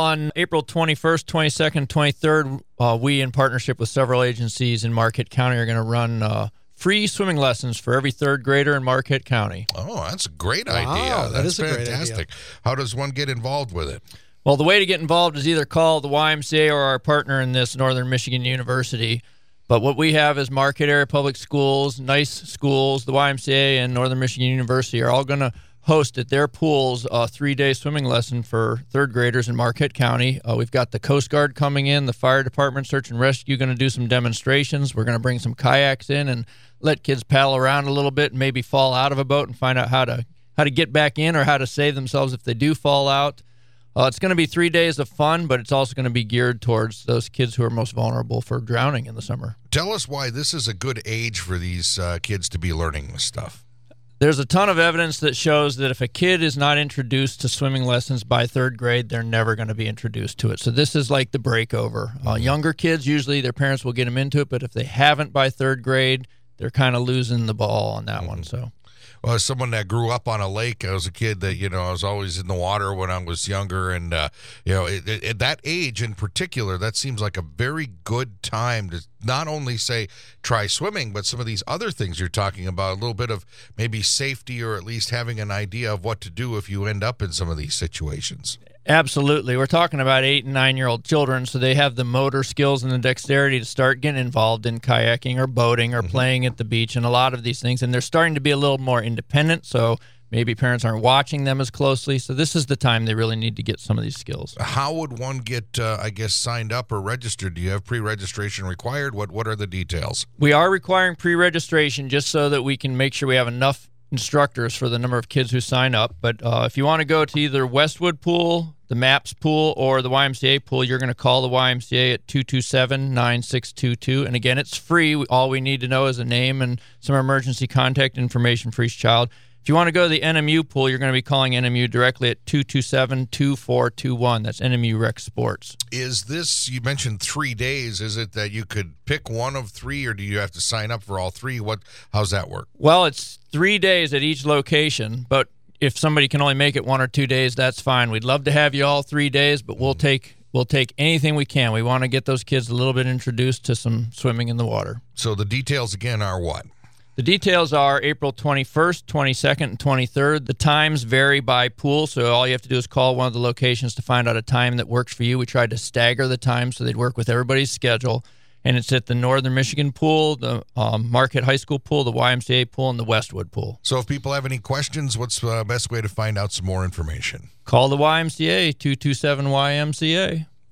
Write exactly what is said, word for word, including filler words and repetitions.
on April twenty-first, twenty-second, twenty-third, uh, we, in partnership with several agencies in Marquette County, are going to run uh, free swimming lessons for every third grader in Marquette County. Oh, that's a great Wow, idea. that That's is a great fantastic. How does one get involved with it? Well, the way to get involved is either call the Y M C A or our partner in this, Northern Michigan University. But what we have is Marquette Area Public Schools, Nice Schools, the Y M C A, and Northern Michigan University are all going to host at their pools a three-day swimming lesson for third graders in Marquette County. Uh, we've got the Coast Guard coming in, the Fire Department, Search and Rescue going to do some demonstrations. We're going to bring some kayaks in and let kids paddle around a little bit and maybe fall out of a boat and find out how to how to get back in or how to save themselves if they do fall out. Uh, it's going to be three days of fun, but it's also going to be geared towards those kids who are most vulnerable for drowning in the summer. Tell us why this is a good age for these uh, kids to be learning this stuff. There's a ton of evidence that shows that if a kid is not introduced to swimming lessons by third grade, they're never going to be introduced to it. So this is like the breakover. Uh, mm-hmm. Younger kids, usually their parents will get them into it, but if they haven't by third grade, they're kind of losing the ball on that mm-hmm. one. So. Well, as someone that grew up on a lake, I was a kid that, you know, I was always in the water when I was younger. And, uh, you know, it, it, at that age in particular, that seems like a very good time to not only say try swimming, but some of these other things you're talking about, a little bit of maybe safety or at least having an idea of what to do if you end up in some of these situations. Absolutely. We're talking about eight and nine-year-old children, so they have the motor skills and the dexterity to start getting involved in kayaking or boating or mm-hmm. playing at the beach and a lot of these things. And they're starting to be a little more independent, so maybe parents aren't watching them as closely. So this is the time they really need to get some of these skills. How would one get, uh, I guess, signed up or registered? Do you have pre-registration required? What, what are the details? We are requiring pre-registration just so that we can make sure we have enough instructors for the number of kids who sign up. But uh, if you want to go to either Westwood Pool, the MAPS pool, or the Y M C A pool, you're going to call the Y M C A at two two seven, nine six two two. And again, it's free. All we need to know is a name and some emergency contact information for each child. If you want to go to the N M U pool, you're going to be calling N M U directly at two two seven, two four two one. That's N M U Rec Sports. Is this, you mentioned three days, is it that you could pick one of three, or do you have to sign up for all three? What? How's that work? Well, it's three days at each location, but if somebody can only make it one or two days, that's fine. We'd love to have you all three days, but we'll take we'll take anything we can. We want to get those kids a little bit introduced to some swimming in the water. So the details again are what? The details are April twenty-first, twenty-second, and twenty-third. The times vary by pool, so all you have to do is call one of the locations to find out a time that works for you. We tried to stagger the times so they'd work with everybody's schedule. And it's at the Northern Michigan pool, the um, Marquette High School pool, the Y M C A pool, and the Westwood pool. So if people have any questions, what's the best way to find out some more information? Call the Y M C A, two two seven Y M C A.